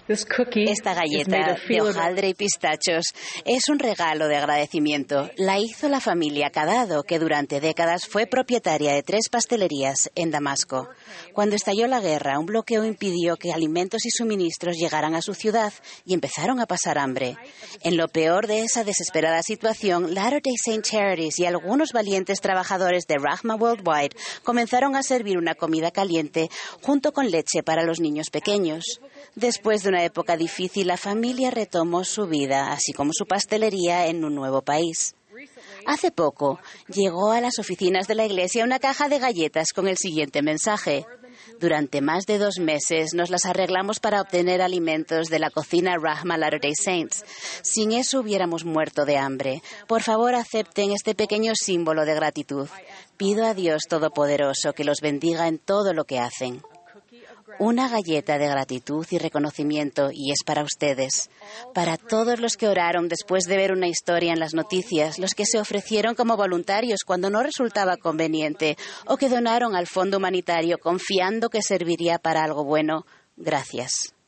Esta galleta de hojaldre y pistachos es un regalo de agradecimiento. La hizo la familia Cadado, que durante décadas fue propietaria de 3 pastelerías en Damasco. Cuando estalló la guerra, un bloqueo impidió que alimentos y suministros llegaran a su ciudad y empezaron a pasar hambre. En lo peor de esa desesperada situación, Latter-day Saint Charities y algunos valientes trabajadores de Rahma Worldwide comenzaron a servir una comida caliente junto con leche para los niños pequeños. Después de una época difícil, la familia retomó su vida, así como su pastelería, en un nuevo país. Hace poco llegó a las oficinas de la iglesia una caja de galletas con el siguiente mensaje: durante más de 2 meses nos las arreglamos para obtener alimentos de la cocina Rahma Latter-day Saints. Sin eso hubiéramos muerto de hambre. Por favor, acepten este pequeño símbolo de gratitud. Pido a Dios Todopoderoso que los bendiga en todo lo que hacen. Una galleta de gratitud y reconocimiento, y es para ustedes, para todos los que oraron después de ver una historia en las noticias, los que se ofrecieron como voluntarios cuando no resultaba conveniente, o que donaron al fondo humanitario confiando que serviría para algo bueno. Gracias.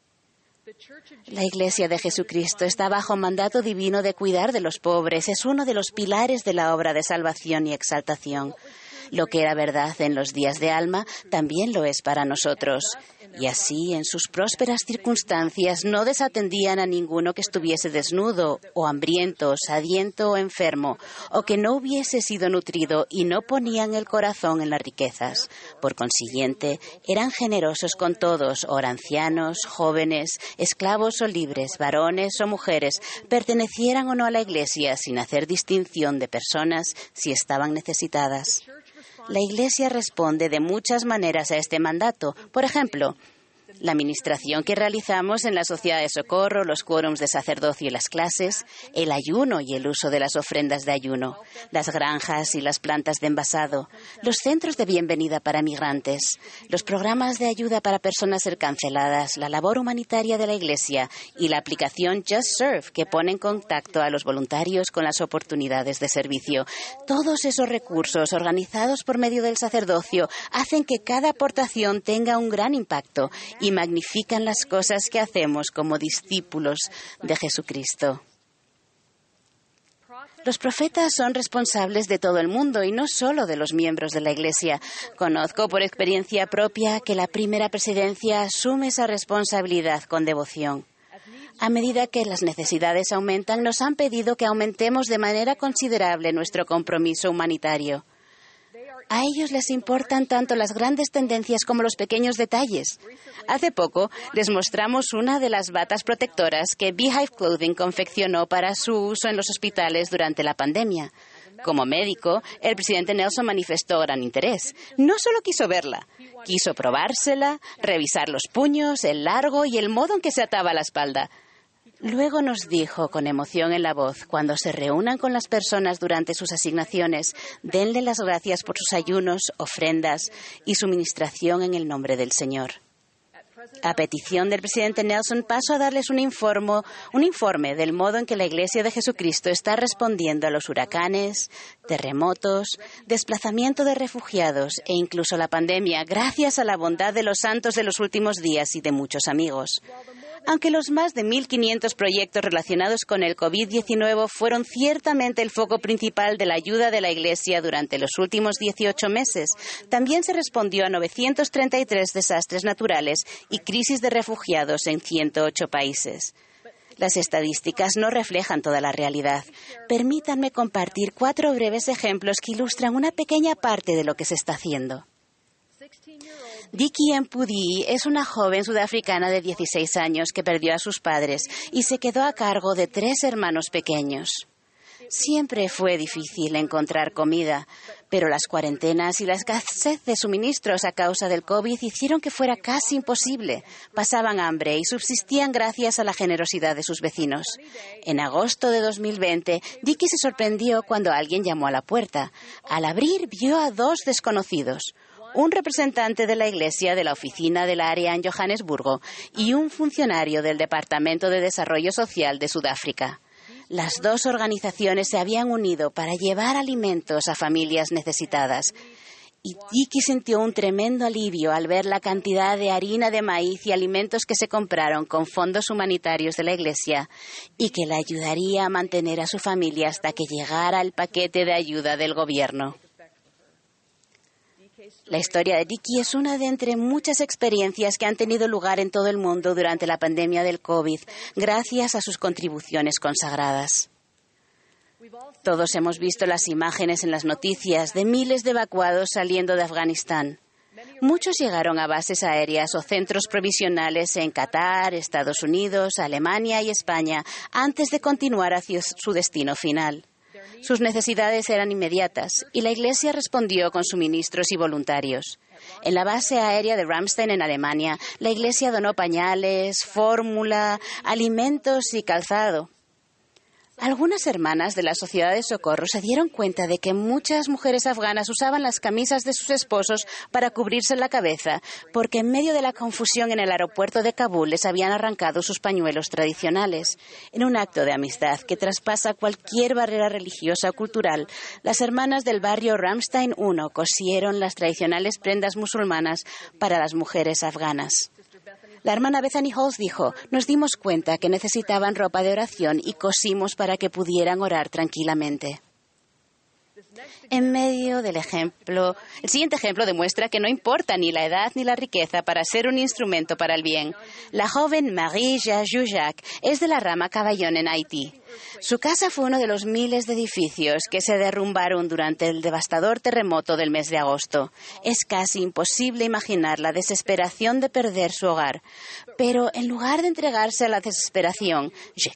La Iglesia de Jesucristo está bajo mandato divino de cuidar de los pobres. Es uno de los pilares de la obra de salvación y exaltación. Lo que era verdad en los días de Alma también lo es para nosotros. Y así, en sus prósperas circunstancias, no desatendían a ninguno que estuviese desnudo, o hambriento, sediento o enfermo, o que no hubiese sido nutrido, y no ponían el corazón en las riquezas. Por consiguiente, eran generosos con todos, ora ancianos, jóvenes, esclavos o libres, varones o mujeres, pertenecieran o no a la Iglesia, sin hacer distinción de personas si estaban necesitadas. La Iglesia responde de muchas maneras a este mandato. Por ejemplo, la administración que realizamos en la Sociedad de Socorro, los quórums de sacerdocio y las clases, el ayuno y el uso de las ofrendas de ayuno, las granjas y las plantas de envasado, los centros de bienvenida para migrantes, los programas de ayuda para personas encarceladas, la labor humanitaria de la Iglesia y la aplicación Just Serve, que pone en contacto a los voluntarios con las oportunidades de servicio. Todos esos recursos, organizados por medio del sacerdocio, hacen que cada aportación tenga un gran impacto y magnifican las cosas que hacemos como discípulos de Jesucristo. Los profetas son responsables de todo el mundo y no solo de los miembros de la Iglesia. Conozco por experiencia propia que la primera presidencia asume esa responsabilidad con devoción. A medida que las necesidades aumentan, nos han pedido que aumentemos de manera considerable nuestro compromiso humanitario. A ellos les importan tanto las grandes tendencias como los pequeños detalles. Hace poco les mostramos una de las batas protectoras que Beehive Clothing confeccionó para su uso en los hospitales durante la pandemia. Como médico, el presidente Nelson manifestó gran interés. No solo quiso verla, quiso probársela, revisar los puños, el largo y el modo en que se ataba la espalda. Luego nos dijo con emoción en la voz: cuando se reúnan con las personas durante sus asignaciones, denle las gracias por sus ayunos, ofrendas y su ministración en el nombre del Señor. A petición del presidente Nelson, paso a darles un informe del modo en que la Iglesia de Jesucristo está respondiendo a los huracanes, terremotos, desplazamiento de refugiados e incluso la pandemia, gracias a la bondad de los santos de los últimos días y de muchos amigos. Aunque los más de 1.500 proyectos relacionados con el COVID-19 fueron ciertamente el foco principal de la ayuda de la Iglesia durante los últimos 18 meses, también se respondió a 933 desastres naturales y crisis de refugiados en 108 países. Las estadísticas no reflejan toda la realidad. Permítanme compartir 4 breves ejemplos que ilustran una pequeña parte de lo que se está haciendo. Diki Mpudi es una joven sudafricana de 16 años que perdió a sus padres y se quedó a cargo de 3 hermanos pequeños. Siempre fue difícil encontrar comida, pero las cuarentenas y la escasez de suministros a causa del COVID hicieron que fuera casi imposible. Pasaban hambre y subsistían gracias a la generosidad de sus vecinos. En agosto de 2020, Diki se sorprendió cuando alguien llamó a la puerta. Al abrir, vio a 2 desconocidos. Un representante de la Iglesia de la oficina del área en Johannesburgo y un funcionario del Departamento de Desarrollo Social de Sudáfrica. Las 2 organizaciones se habían unido para llevar alimentos a familias necesitadas. Y Dicky sintió un tremendo alivio al ver la cantidad de harina de maíz y alimentos que se compraron con fondos humanitarios de la iglesia y que le ayudaría a mantener a su familia hasta que llegara el paquete de ayuda del gobierno. La historia de Dicky es una de entre muchas experiencias que han tenido lugar en todo el mundo durante la pandemia del COVID, gracias a sus contribuciones consagradas. Todos hemos visto las imágenes en las noticias de miles de evacuados saliendo de Afganistán. Muchos llegaron a bases aéreas o centros provisionales en Qatar, Estados Unidos, Alemania y España antes de continuar hacia su destino final. Sus necesidades eran inmediatas y la Iglesia respondió con suministros y voluntarios. En la base aérea de Ramstein, en Alemania, la Iglesia donó pañales, fórmula, alimentos y calzado. Algunas hermanas de la Sociedad de Socorro se dieron cuenta de que muchas mujeres afganas usaban las camisas de sus esposos para cubrirse la cabeza, porque en medio de la confusión en el aeropuerto de Kabul les habían arrancado sus pañuelos tradicionales. En un acto de amistad que traspasa cualquier barrera religiosa o cultural, las hermanas del barrio Ramstein I cosieron las tradicionales prendas musulmanas para las mujeres afganas. La hermana Bethany Halls dijo: nos dimos cuenta que necesitaban ropa de oración y cosimos para que pudieran orar tranquilamente. En medio del ejemplo, el siguiente ejemplo demuestra que no importa ni la edad ni la riqueza para ser un instrumento para el bien. La joven Marie Jujak es de la rama Caballón en Haití. Su casa fue uno de los miles de edificios que se derrumbaron durante el devastador terremoto del mes de agosto. Es casi imposible imaginar la desesperación de perder su hogar. Pero en lugar de entregarse a la desesperación,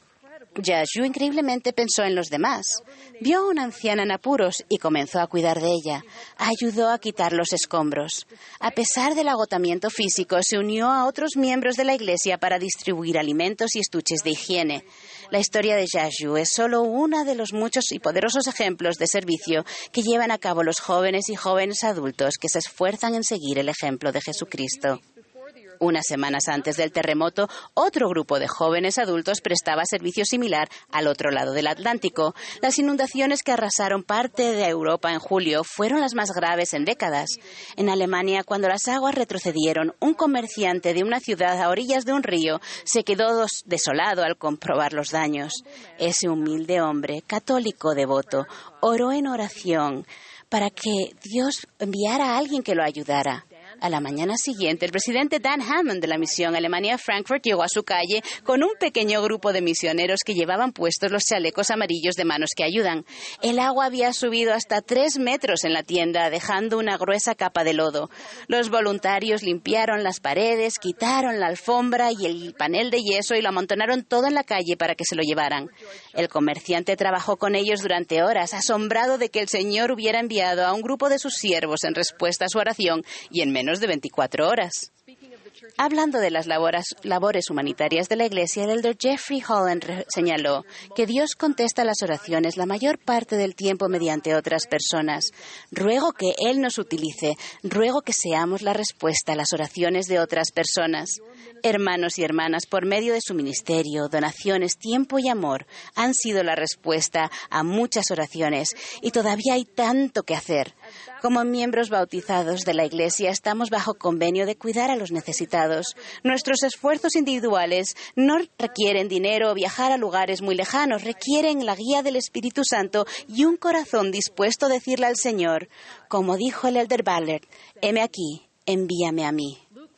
Yashu increíblemente pensó en los demás. Vio a una anciana en apuros y comenzó a cuidar de ella. Ayudó a quitar los escombros. A pesar del agotamiento físico, se unió a otros miembros de la iglesia para distribuir alimentos y estuches de higiene. La historia de Yashu es solo uno de los muchos y poderosos ejemplos de servicio que llevan a cabo los jóvenes y jóvenes adultos que se esfuerzan en seguir el ejemplo de Jesucristo. Unas semanas antes del terremoto, otro grupo de jóvenes adultos prestaba servicio similar al otro lado del Atlántico. Las inundaciones que arrasaron parte de Europa en julio fueron las más graves en décadas. En Alemania, cuando las aguas retrocedieron, un comerciante de una ciudad a orillas de un río se quedó desolado al comprobar los daños. Ese humilde hombre, católico devoto, oró en oración para que Dios enviara a alguien que lo ayudara. A la mañana siguiente, el presidente Dan Hammond de la misión Alemania-Frankfurt llegó a su calle con un pequeño grupo de misioneros que llevaban puestos los chalecos amarillos de manos que ayudan. El agua había subido hasta 3 metros en la tienda, dejando una gruesa capa de lodo. Los voluntarios limpiaron las paredes, quitaron la alfombra y el panel de yeso y lo amontonaron todo en la calle para que se lo llevaran. El comerciante trabajó con ellos durante horas, asombrado de que el Señor hubiera enviado a un grupo de sus siervos en respuesta a su oración y en menos de 24 horas. Hablando de las labores humanitarias de la Iglesia, el elder Jeffrey Holland señaló que Dios contesta las oraciones la mayor parte del tiempo mediante otras personas. Ruego que Él nos utilice, ruego que seamos la respuesta a las oraciones de otras personas. Hermanos y hermanas, por medio de su ministerio, donaciones, tiempo y amor, han sido la respuesta a muchas oraciones y todavía hay tanto que hacer. Como miembros bautizados de la Iglesia, estamos bajo convenio de cuidar a los necesitados. Nuestros esfuerzos individuales no requieren dinero o viajar a lugares muy lejanos, requieren la guía del Espíritu Santo y un corazón dispuesto a decirle al Señor, como dijo el elder Ballard: heme aquí, envíame a mí.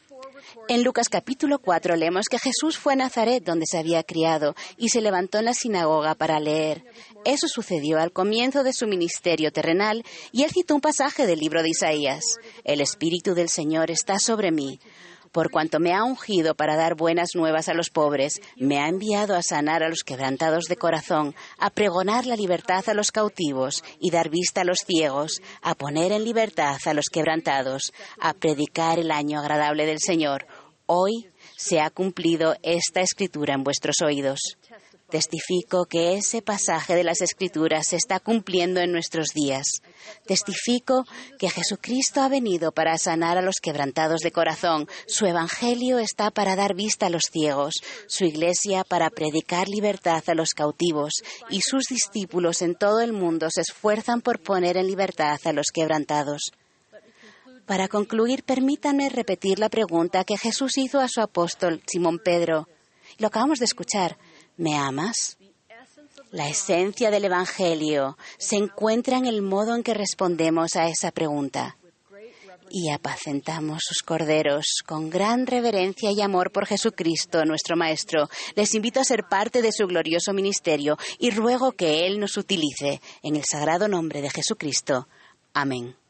En Lucas capítulo 4 leemos que Jesús fue a Nazaret, donde se había criado, y se levantó en la sinagoga para leer. Eso sucedió al comienzo de su ministerio terrenal, y él citó un pasaje del libro de Isaías: El Espíritu del Señor está sobre mí, por cuanto me ha ungido para dar buenas nuevas a los pobres, me ha enviado a sanar a los quebrantados de corazón, a pregonar la libertad a los cautivos y dar vista a los ciegos, a poner en libertad a los quebrantados, a predicar el año agradable del Señor. Hoy se ha cumplido esta escritura en vuestros oídos. Testifico que ese pasaje de las Escrituras se está cumpliendo en nuestros días. Testifico que Jesucristo ha venido para sanar a los quebrantados de corazón. Su evangelio está para dar vista a los ciegos, su iglesia para predicar libertad a los cautivos, y sus discípulos en todo el mundo se esfuerzan por poner en libertad a los quebrantados. Para concluir, permítanme repetir la pregunta que Jesús hizo a su apóstol Simón Pedro. Lo acabamos de escuchar. ¿Me amas? La esencia del Evangelio se encuentra en el modo en que respondemos a esa pregunta. Y apacentamos sus corderos con gran reverencia y amor por Jesucristo, nuestro Maestro. Les invito a ser parte de su glorioso ministerio y ruego que Él nos utilice. En el sagrado nombre de Jesucristo. Amén.